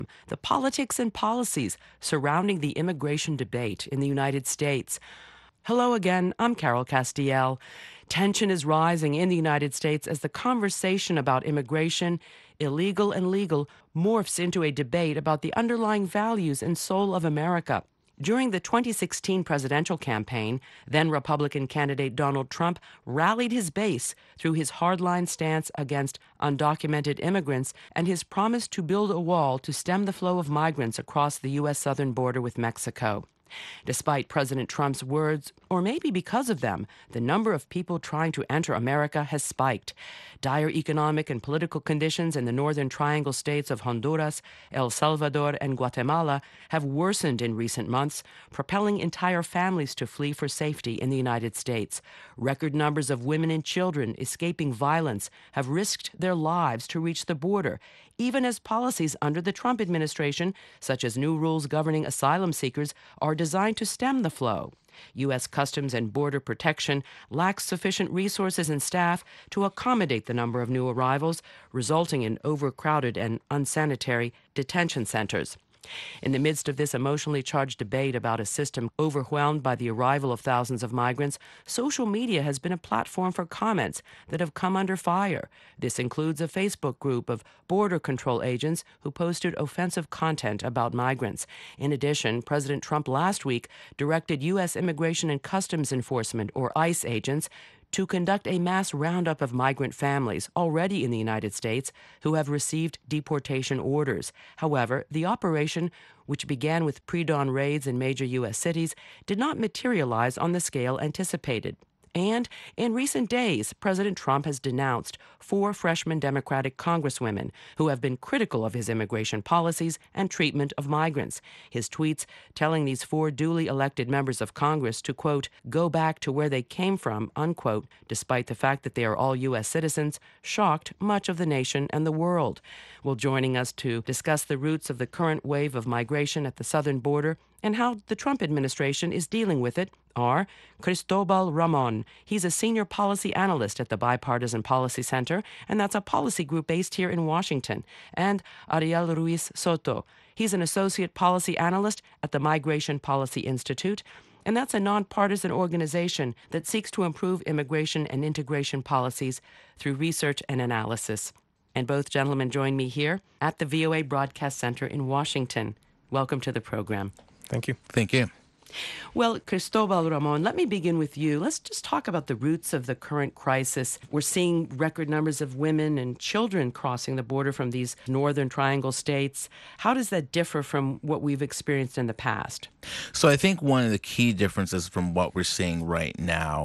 the politics and policies surrounding the immigration debate in the United States. Hello again, I'm Carol Castiel. Tension is rising in the United States as the conversation about immigration, illegal and legal, morphs into a debate about the underlying values and soul of America. During the 2016 presidential campaign, then Republican candidate Donald Trump rallied his base through his hardline stance against undocumented immigrants and his promise to build a wall to stem the flow of migrants across the U.S. southern border with Mexico. Despite President Trump's words, or maybe because of them, the number of people trying to enter America has spiked. Dire economic and political conditions in the Northern Triangle states of Honduras, El Salvador, and Guatemala have worsened in recent months, propelling entire families to flee for safety in the United States. Record numbers of women and children escaping violence have risked their lives to reach the border, even as policies under the Trump administration, such as new rules governing asylum seekers, are designed to stem the flow. U.S. Customs and Border Protection lacks sufficient resources and staff to accommodate the number of new arrivals, resulting in overcrowded and unsanitary detention centers. In the midst of this emotionally charged debate about a system overwhelmed by the arrival of thousands of migrants, social media has been a platform for comments that have come under fire. This includes a Facebook group of border control agents who posted offensive content about migrants. In addition, President Trump last week directed U.S. Immigration and Customs Enforcement, or ICE agents, to conduct a mass roundup of migrant families already in the United States who have received deportation orders. However, the operation, which began with pre-dawn raids in major U.S. cities, did not materialize on the scale anticipated. And in recent days, President Trump has denounced 4 freshman Democratic congresswomen who have been critical of his immigration policies and treatment of migrants. His tweets telling these 4 duly elected members of Congress to, quote, go back to where they came from, unquote, despite the fact that they are all U.S. citizens, shocked much of the nation and the world. Well, joining us to discuss the roots of the current wave of migration at the southern border and how the Trump administration is dealing with it are Cristobal Ramon. He's a senior policy analyst at the Bipartisan Policy Center, and that's a policy group based here in Washington, and Ariel Ruiz Soto. He's an associate policy analyst at the Migration Policy Institute, and that's a nonpartisan organization that seeks to improve immigration and integration policies through research and analysis. And both gentlemen join me here at the VOA Broadcast Center in Washington. Welcome to the program. Thank you. Thank you. Well, Cristobal Ramon, let me begin with you. Let's just talk about the roots of the current crisis. We're seeing record numbers of women and children crossing the border from these Northern Triangle states. How does that differ from what we've experienced in the past? So I think one of the key differences from what we're seeing right now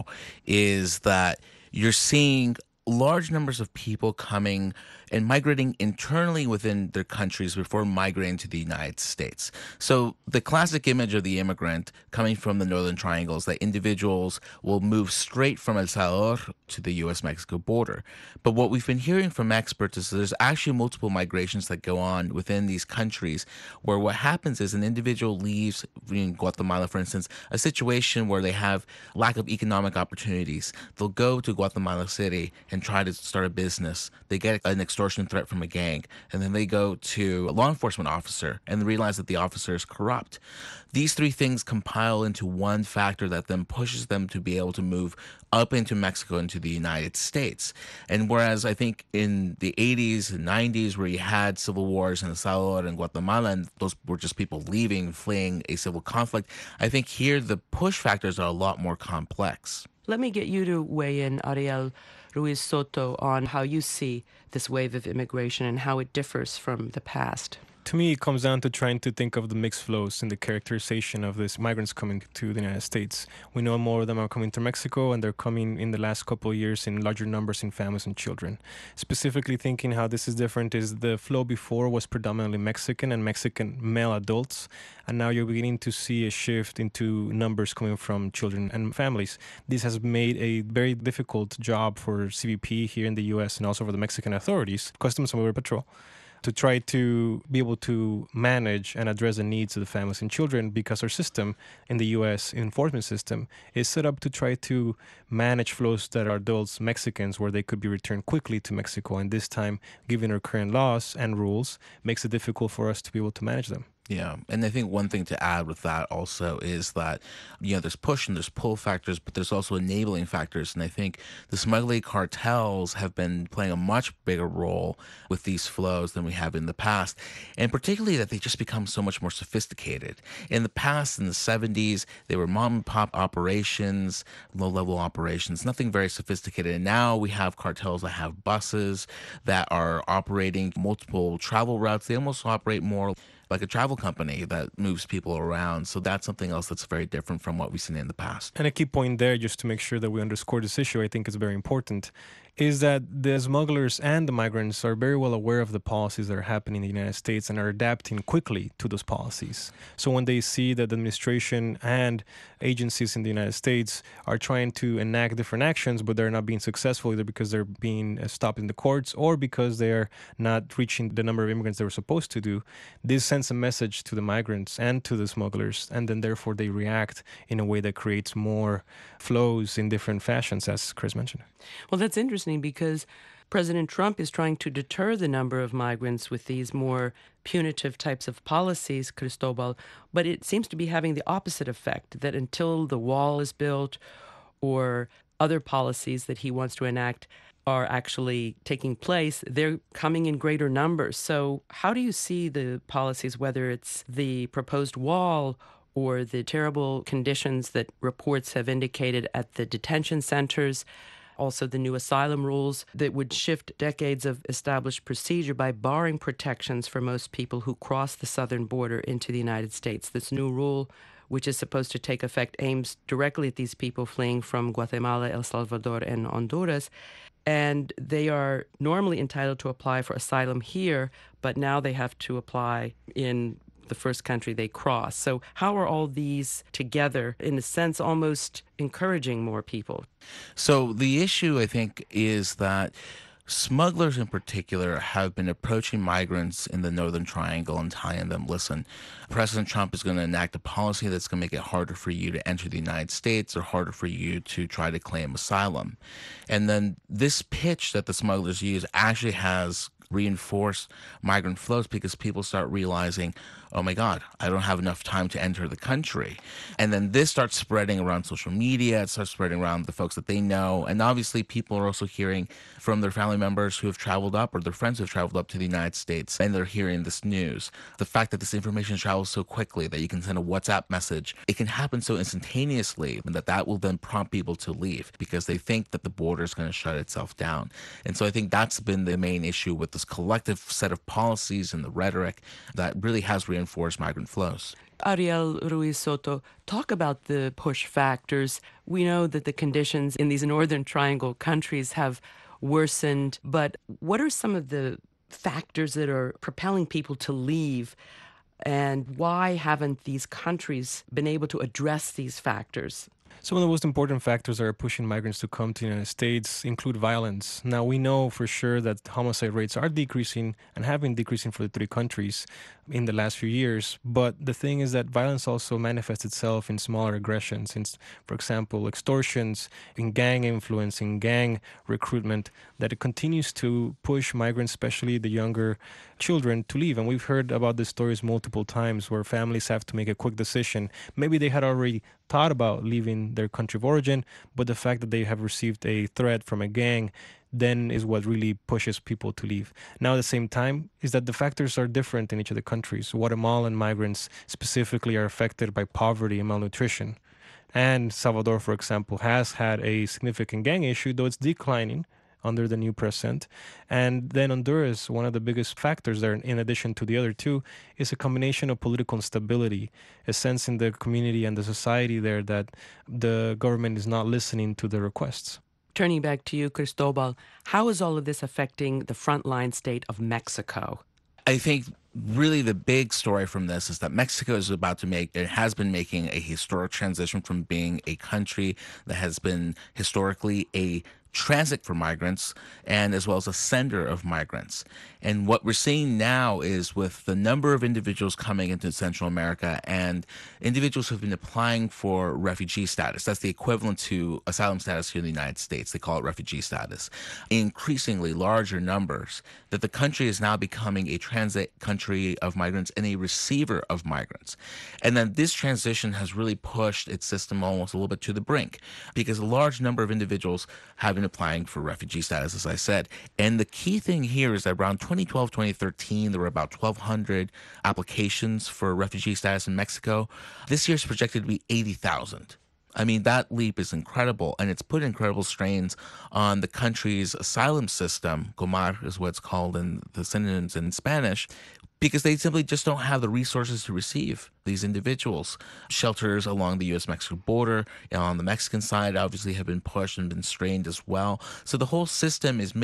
is that you're seeing large numbers of people coming and migrating internally within their countries before migrating to the United States. So the classic image of the immigrant coming from the Northern Triangle is that individuals will move straight from El Salvador to the U.S.-Mexico border. But what we've been hearing from experts is there's actually multiple migrations that go on within these countries where what happens is an individual leaves, in Guatemala, for instance, a situation where they have lack of economic opportunities. They'll go to Guatemala City and try to start a business. They get an extortion threat from a gang, and then they go to a law enforcement officer and realize that the officer is corrupt. These 3 things compile into one factor that then pushes them to be able to move up into Mexico, into the United States. And whereas I think in the 80s and 90s, where you had civil wars in El Salvador and Guatemala, and those were just people leaving, fleeing a civil conflict, I think here the push factors are a lot more complex. Let me get you to weigh in, Ariel Ruiz Soto, on how you see this wave of immigration and how it differs from the past. To me, it comes down to trying to think of the mixed flows and the characterization of these migrants coming to the United States. We know more of them are coming to Mexico, and they're coming in the last couple of years in larger numbers in families and children. Specifically thinking how this is different is the flow before was predominantly Mexican and Mexican male adults, and now you're beginning to see a shift into numbers coming from children and families. This has made a very difficult job for CBP here in the U.S. and also for the Mexican authorities, Customs and Border Patrol, to try to be able to manage and address the needs of the families and children, because our system in the U.S. enforcement system is set up to try to manage flows that are adults Mexicans, where they could be returned quickly to Mexico. And this time, given our current laws and rules, makes it difficult for us to be able to manage them. Yeah. And I think one thing to add with that also is that, there's push and there's pull factors, but there's also enabling factors. And I think the smuggling cartels have been playing a much bigger role with these flows than we have in the past. And particularly that they just become so much more sophisticated. In the past, in the 70s, they were mom and pop operations, low level operations, nothing very sophisticated. And now we have cartels that have buses that are operating multiple travel routes. They almost operate more like a travel company that moves people around. So that's something else that's very different from what we've seen in the past. And a key point there, just to make sure that we underscore this issue, I think is very important, is that the smugglers and the migrants are very well aware of the policies that are happening in the United States and are adapting quickly to those policies. So when they see that the administration and agencies in the United States are trying to enact different actions, but they're not being successful, either because they're being stopped in the courts or because they're not reaching the number of immigrants they were supposed to do, this sends a message to the migrants and to the smugglers, and then therefore they react in a way that creates more flows in different fashions, as Chris mentioned. Well, that's interesting because President Trump is trying to deter the number of migrants with these more punitive types of policies, Cristobal, but it seems to be having the opposite effect, that until the wall is built or other policies that he wants to enact are actually taking place, they're coming in greater numbers. So how do you see the policies, whether it's the proposed wall or the terrible conditions that reports have indicated at the detention centers, also the new asylum rules that would shift decades of established procedure by barring protections for most people who cross the southern border into the United States? This new rule, which is supposed to take effect, aims directly at these people fleeing from Guatemala, El Salvador, and Honduras. And they are normally entitled to apply for asylum here, but now they have to apply in the first country they cross. So how are all these together, in a sense, almost encouraging more people? So the issue, I think, is that smugglers in particular have been approaching migrants in the Northern Triangle and telling them, listen, President Trump is going to enact a policy that's going to make it harder for you to enter the United States or harder for you to try to claim asylum. And then this pitch that the smugglers use actually has reinforced migrant flows, because people start realizing, oh my God, I don't have enough time to enter the country. And then this starts spreading around social media. It starts spreading around the folks that they know. And obviously people are also hearing from their family members who have traveled up or their friends who have traveled up to the United States, and they're hearing this news. The fact that this information travels so quickly that you can send a WhatsApp message, it can happen so instantaneously, and that will then prompt people to leave because they think that the border is going to shut itself down. And so I think that's been the main issue with this collective set of policies and the rhetoric that really has reinforced migrant flows. Ariel Ruiz Soto, talk about the push factors. We know that the conditions in these Northern Triangle countries have worsened, but what are some of the factors that are propelling people to leave, and why haven't these countries been able to address these factors? Some of the most important factors that are pushing migrants to come to the United States include violence. Now, we know for sure that homicide rates are decreasing and have been decreasing for the three countries in the last few years. But the thing is that violence also manifests itself in smaller aggressions, for example, extortions, in gang influence, in gang recruitment, that it continues to push migrants, especially the younger children, to leave. And we've heard about these stories multiple times where families have to make a quick decision. Maybe they had already thought about leaving their country of origin, but the fact that they have received a threat from a gang then is what really pushes people to leave. Now, at the same time, is that the factors are different in each of the countries. Guatemalan migrants specifically are affected by poverty and malnutrition. And Salvador, for example, has had a significant gang issue, though it's declining under the new president. And then Honduras, one of the biggest factors there, in addition to the other two, is a combination of political instability, a sense in the community and the society there that the government is not listening to the requests. Turning back to you, Cristobal, how is all of this affecting the frontline state of Mexico? I think really the big story from this is that Mexico is about to it has been making a historic transition from being a country that has been historically a transit for migrants and as well as a sender of migrants. And what we're seeing now is with the number of individuals coming into Central America and individuals who've been applying for refugee status, that's the equivalent to asylum status here in the United States. They call it refugee status. Increasingly larger numbers, that the country is now becoming a transit country of migrants and a receiver of migrants. And then this transition has really pushed its system almost a little bit to the brink because a large number of individuals have been applying for refugee status, as I said. And the key thing here is that around 2012, 2013, there were about 1,200 applications for refugee status in Mexico. This year is projected to be 80,000. I mean, that leap is incredible, and it's put incredible strains on the country's asylum system. Comar is what it's called in the synonyms in Spanish, because they simply just don't have the resources to receive these individuals. Shelters along the U.S.-Mexico border on the Mexican side obviously have been pushed and been strained as well. So the whole system is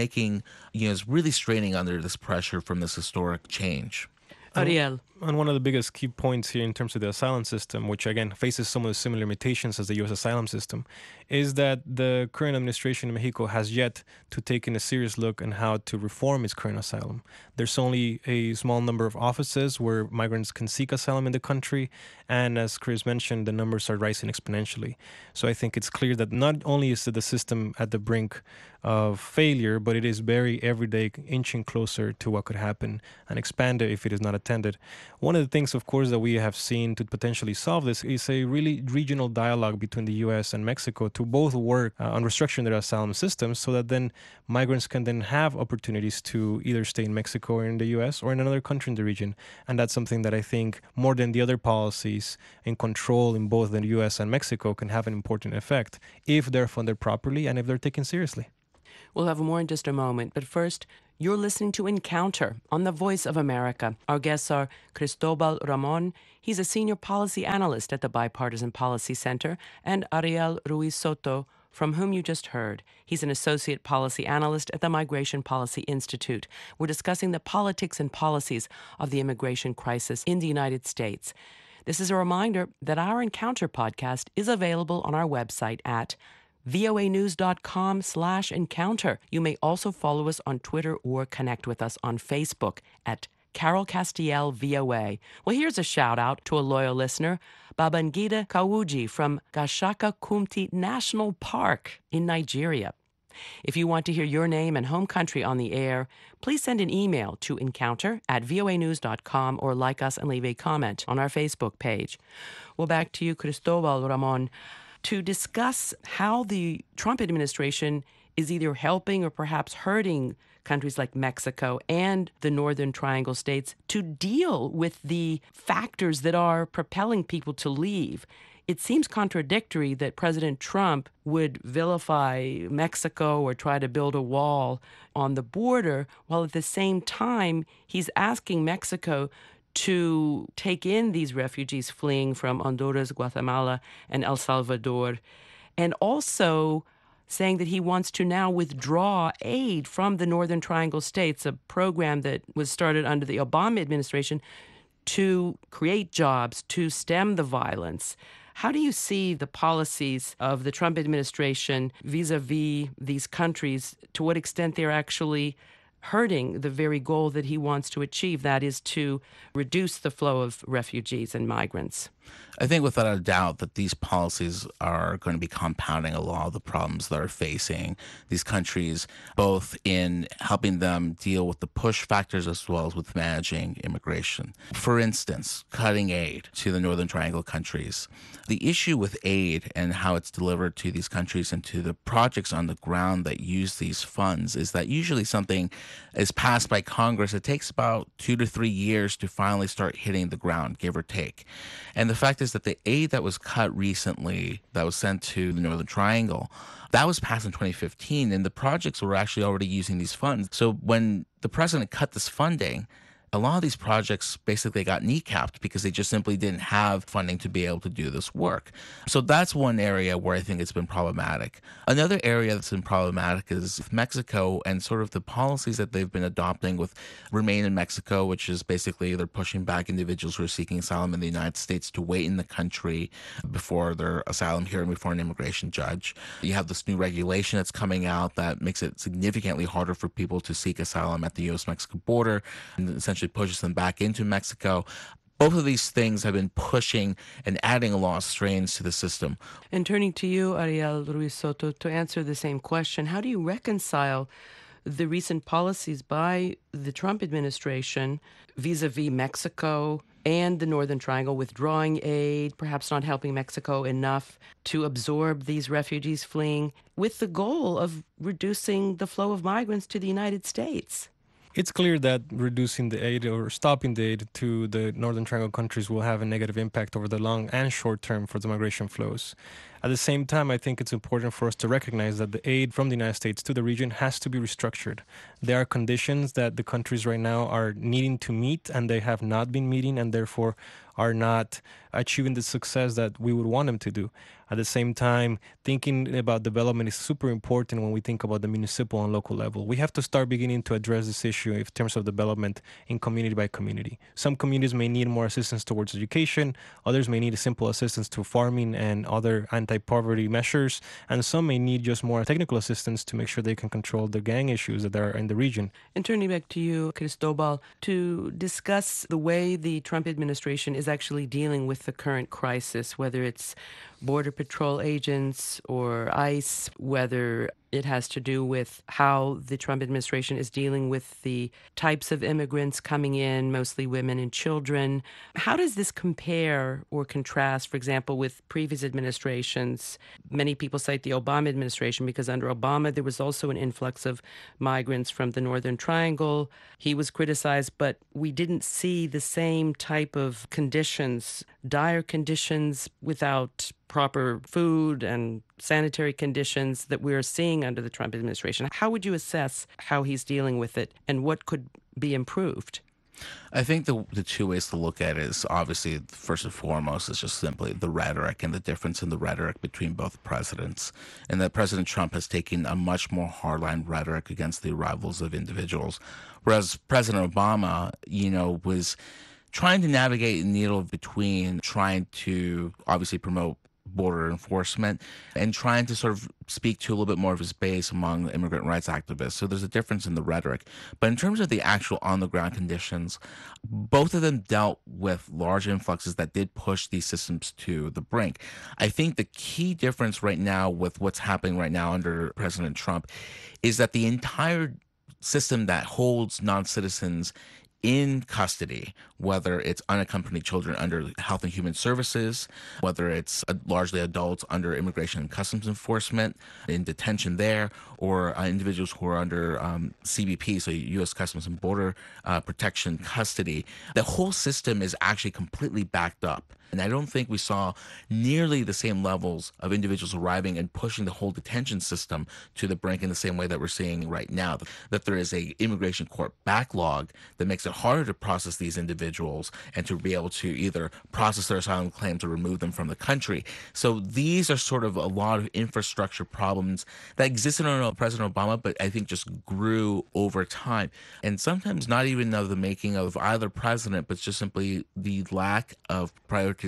is really straining under this pressure from this historic change. Ariel. And one of the biggest key points here in terms of the asylum system, which again faces some of the similar limitations as the U.S. asylum system, is that the current administration in Mexico has yet to take in a serious look on how to reform its current asylum. There's only a small number of offices where migrants can seek asylum in the country, and as Chris mentioned, the numbers are rising exponentially. So I think it's clear that not only is the system at the brink of failure, but it is very every day inching closer to what could happen and expand it if it is not attended. One of the things, of course, that we have seen to potentially solve this is a really regional dialogue between the U.S. and Mexico to both work on restructuring their asylum systems so that then migrants can then have opportunities to either stay in Mexico or in the U.S. or in another country in the region. And that's something that I think more than the other policies in control in both the U.S. and Mexico can have an important effect if they're funded properly and if they're taken seriously. We'll have more in just a moment, but first, you're listening to Encounter on the Voice of America. Our guests are Cristobal Ramon. He's a senior policy analyst at the Bipartisan Policy Center, and Ariel Ruiz Soto, from whom you just heard. He's an associate policy analyst at the Migration Policy Institute. We're discussing the politics and policies of the immigration crisis in the United States. This is a reminder that our Encounter podcast is available on our website at voanews.com/encounter. You may also follow us on Twitter or connect with us on Facebook at Carol Castiel VOA. Well, here's a shout out to a loyal listener, Babangida Kawuji from Gashaka Kumti National Park in Nigeria. If you want to hear your name and home country on the air, please send an email to encounter@voanews.com or like us and leave a comment on our Facebook page. Well, back to you, Cristobal Ramon, to discuss how the Trump administration is either helping or perhaps hurting countries like Mexico and the Northern Triangle states to deal with the factors that are propelling people to leave. It seems contradictory that President Trump would vilify Mexico or try to build a wall on the border, while at the same time he's asking Mexico to take in these refugees fleeing from Honduras, Guatemala, and El Salvador, and also saying that he wants to now withdraw aid from the Northern Triangle states, a program that was started under the Obama administration to create jobs, to stem the violence. How do you see the policies of the Trump administration vis-a-vis these countries, to what extent they're actually hurting the very goal that he wants to achieve, that is to reduce the flow of refugees and migrants? I think without a doubt that these policies are going to be compounding a lot of the problems that are facing these countries, both in helping them deal with the push factors as well as with managing immigration. For instance, cutting aid to the Northern Triangle countries. The issue with aid and how it's delivered to these countries and to the projects on the ground that use these funds is that usually something is passed by Congress. It takes about 2 to 3 years to finally start hitting the ground, give or take. And the fact is that the aid that was cut recently, that was sent to the Northern Triangle, that was passed in 2015, and the projects were actually already using these funds. So when the president cut this funding, a lot of these projects basically got kneecapped because they just simply didn't have funding to be able to do this work. So that's one area where I think it's been problematic. Another area that's been problematic is Mexico and sort of the policies that they've been adopting with Remain in Mexico, which is basically they're pushing back individuals who are seeking asylum in the United States to wait in the country before their asylum hearing before an immigration judge. You have this new regulation that's coming out that makes it significantly harder for people to seek asylum at the U.S.-Mexico border and essentially pushes them back into Mexico. Both of these things have been pushing and adding a lot of strains to the system. And turning to you, Ariel Ruiz Soto, to answer the same question, how do you reconcile the recent policies by the Trump administration vis-a-vis Mexico and the Northern Triangle, withdrawing aid, perhaps not helping Mexico enough to absorb these refugees fleeing, with the goal of reducing the flow of migrants to the United States? It's clear that reducing the aid or stopping the aid to the Northern Triangle countries will have a negative impact over the long and short term for the migration flows. At the same time, I think it's important for us to recognize that the aid from the United States to the region has to be restructured. There are conditions that the countries right now are needing to meet, and they have not been meeting, and therefore are not achieving the success that we would want them to do. At the same time, thinking about development is super important when we think about the municipal and local level. We have to start beginning to address this issue in terms of development in community by community. Some communities may need more assistance towards education, others may need simple assistance to farming and other anti-poverty measures, and some may need just more technical assistance to make sure they can control the gang issues that are in the region. And turning back to you, Cristobal, to discuss the way the Trump administration is actually dealing with the current crisis, whether it's Border Patrol agents or ICE, whether it has to do with how the Trump administration is dealing with the types of immigrants coming in, mostly women and children. How does this compare or contrast, for example, with previous administrations? Many people cite the Obama administration because under Obama, there was also an influx of migrants from the Northern Triangle. He was criticized, but we didn't see the same type of conditions, dire conditions without proper food and sanitary conditions that we're seeing under the Trump administration. How would you assess how he's dealing with it and what could be improved? I think the two ways to look at it is obviously, first and foremost, is just simply the rhetoric and the difference in the rhetoric between both presidents. And that President Trump has taken a much more hardline rhetoric against the arrivals of individuals, whereas President Obama, was trying to navigate the needle between trying to obviously promote border enforcement and trying to sort of speak to a little bit more of his base among immigrant rights activists. So there's a difference in the rhetoric. But in terms of the actual on-the-ground conditions, both of them dealt with large influxes that did push these systems to the brink. I think the key difference right now with what's happening right now under President Trump is that the entire system that holds non-citizens in custody, whether it's unaccompanied children under Health and Human Services, whether it's largely adults under Immigration and Customs Enforcement in detention there, or individuals who are under CBP, so U.S. Customs and Border Protection custody, the whole system is actually completely backed up. And I don't think we saw nearly the same levels of individuals arriving and pushing the whole detention system to the brink in the same way that we're seeing right now. That there is a immigration court backlog that makes it harder to process these individuals and to be able to either process their asylum claims or remove them from the country. So these are sort of a lot of infrastructure problems that existed under President Obama, but I think just grew over time. And sometimes not even of the making of either president, but just simply the lack of prioritization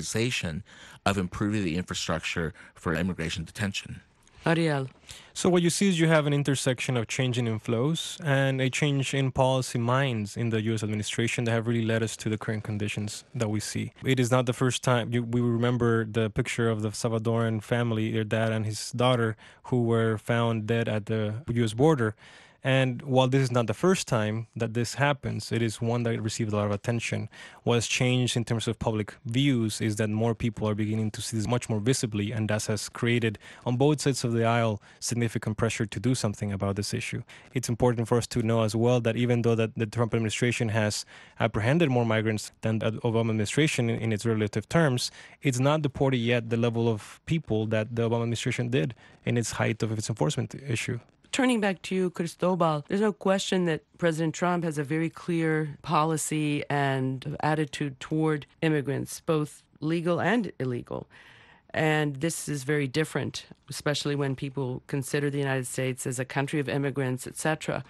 of improving the infrastructure for immigration detention. Ariel. So what you see is you have an intersection of changing in flows and a change in policy minds in the U.S. administration that have really led us to the current conditions that we see. It is not the first time. We remember the picture of the Salvadoran family, their dad and his daughter, who were found dead at the U.S. border. And while this is not the first time that this happens, it is one that received a lot of attention. What has changed in terms of public views is that more people are beginning to see this much more visibly, and that has created, on both sides of the aisle, significant pressure to do something about this issue. It's important for us to know as well that even though that the Trump administration has apprehended more migrants than the Obama administration in its relative terms, it's not deported yet the level of people that the Obama administration did in its height of its enforcement issue. Turning back to you, Cristobal, there's no question that President Trump has a very clear policy and attitude toward immigrants, both legal and illegal. And this is very different, especially when people consider the United States as a country of immigrants, etc.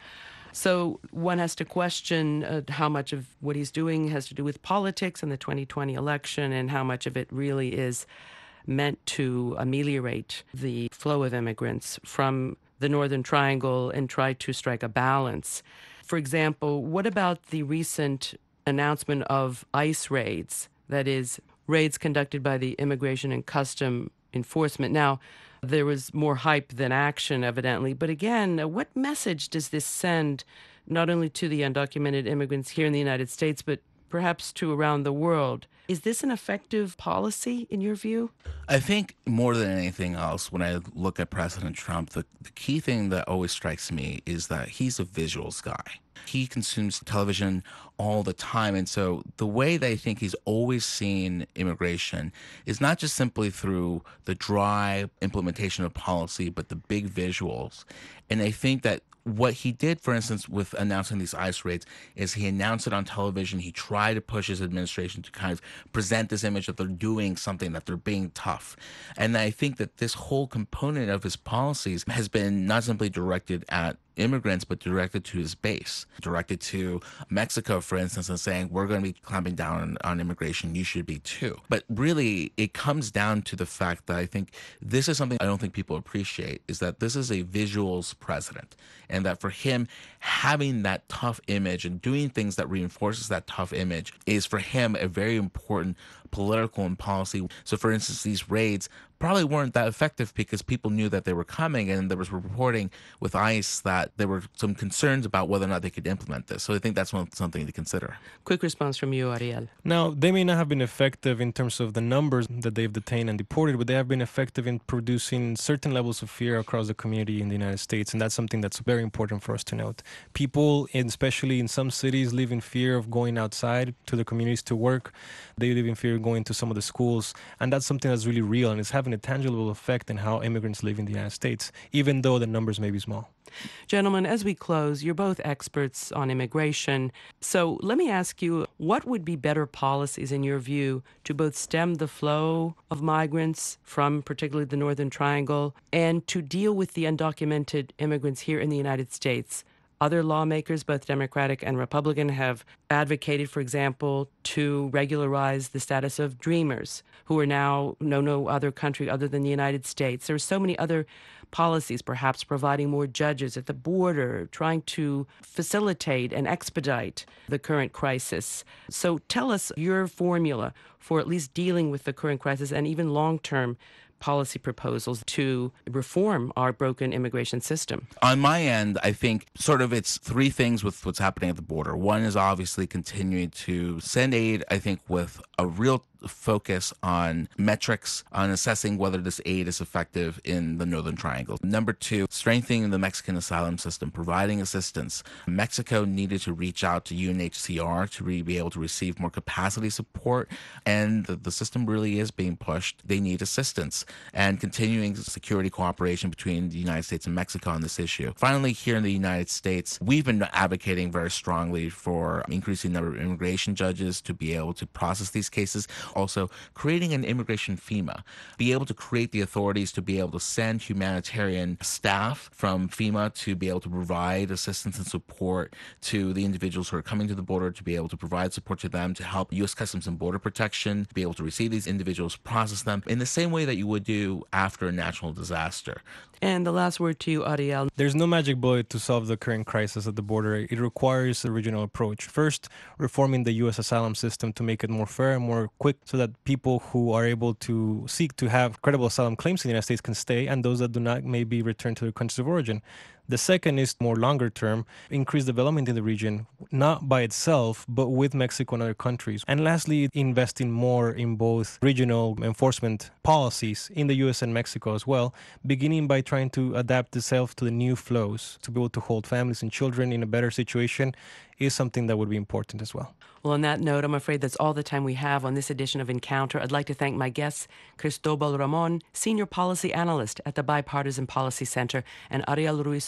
So one has to question how much of what he's doing has to do with politics and the 2020 election, and how much of it really is meant to ameliorate the flow of immigrants from the Northern Triangle and try to strike a balance. For example, what about the recent announcement of ICE raids, that is, raids conducted by the Immigration and Custom Enforcement? Now, there was more hype than action, evidently. But again, what message does this send not only to the undocumented immigrants here in the United States, but perhaps to around the world? Is this an effective policy in your view? I think more than anything else, when I look at President Trump, the key thing that always strikes me is that he's a visuals guy. He consumes television all the time. And so the way that I think he's always seen immigration is not just simply through the dry implementation of policy, but the big visuals. And I think that what he did, for instance, with announcing these ICE raids, is he announced it on television. He tried to push his administration to kind of present this image that they're doing something, that they're being tough. And I think that this whole component of his policies has been not simply directed at immigrants, but directed to his base, directed to Mexico, for instance, and saying, we're going to be clamping down on immigration. You should be too. But really, it comes down to the fact that I think this is something I don't think people appreciate, is that this is a visuals president. And that for him, having that tough image and doing things that reinforces that tough image is for him a very important political and policy. So for instance, these raids probably weren't that effective because people knew that they were coming, and there was reporting with ICE that there were some concerns about whether or not they could implement this. So I think that's something to consider. Quick response from you, Ariel. Now, they may not have been effective in terms of the numbers that they've detained and deported, but they have been effective in producing certain levels of fear across the community in the United States. And that's something that's very important for us to note. People, especially in some cities, live in fear of going outside to the communities to work. They live in fear of going to some of the schools. And that's something that's really real, and it's having a tangible effect in how immigrants live in the United States, even though the numbers may be small. Gentlemen, as we close, you're both experts on immigration. So let me ask you, what would be better policies in your view to both stem the flow of migrants from particularly the Northern Triangle and to deal with the undocumented immigrants here in the United States? Other lawmakers, both Democratic and Republican, have advocated, for example, to regularize the status of dreamers who are now know no other country other than the United States. There are so many other policies, perhaps providing more judges at the border, trying to facilitate and expedite the current crisis. So tell us your formula for at least dealing with the current crisis and even long-term policy proposals to reform our broken immigration system. On my end, I think sort of it's three things with what's happening at the border. One is obviously continuing to send aid, I think, with a real focus on metrics, on assessing whether this aid is effective in the Northern Triangle. Number two, strengthening the Mexican asylum system, providing assistance. Mexico needed to reach out to UNHCR to be able to receive more capacity support, and the system really is being pushed. They need assistance, and continuing security cooperation between the United States and Mexico on this issue. Finally, here in the United States, we've been advocating very strongly for increasing the number of immigration judges to be able to process these cases. Also, creating an immigration FEMA, be able to create the authorities to be able to send humanitarian staff from FEMA to be able to provide assistance and support to the individuals who are coming to the border, to be able to provide support to them, to help U.S. Customs and Border Protection, to be able to receive these individuals, process them in the same way that you would do after a natural disaster. And the last word to you, Ariel. There's no magic bullet to solve the current crisis at the border. It requires a regional approach. First, reforming the U.S. asylum system to make it more fair and more quick so that people who are able to seek to have credible asylum claims in the United States can stay, and those that do not may be returned to their countries of origin. The second is more longer term, increase development in the region, not by itself, but with Mexico and other countries. And lastly, investing more in both regional enforcement policies in the U.S. and Mexico as well, beginning by trying to adapt itself to the new flows, to be able to hold families and children in a better situation is something that would be important as well. Well, on that note, I'm afraid that's all the time we have on this edition of Encounter. I'd like to thank my guests, Cristobal Ramon, Senior Policy Analyst at the Bipartisan Policy Center, and Ariel Ruiz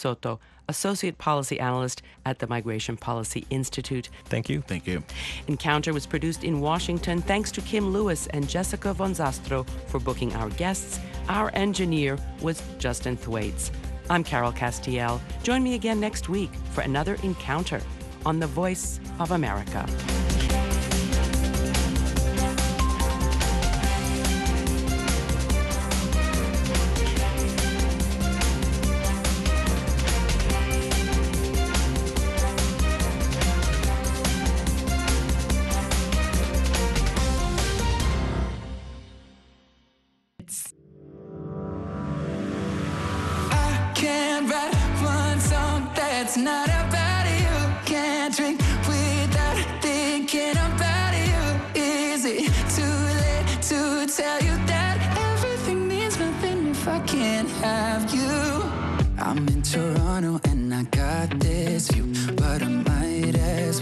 Soto, Associate Policy Analyst at the Migration Policy Institute. Thank you. Thank you. Encounter was produced in Washington. Thanks to Kim Lewis and Jessica Von Zastro for booking our guests. Our engineer was Justin Thwaites. I'm Carol Castiel. Join me again next week for another Encounter on the Voice of America. Can't write one song that's not about you. Can't drink without thinking about you. Is it too late to tell you that everything means nothing if I can't have you? I'm in Toronto and I got this view, but I might as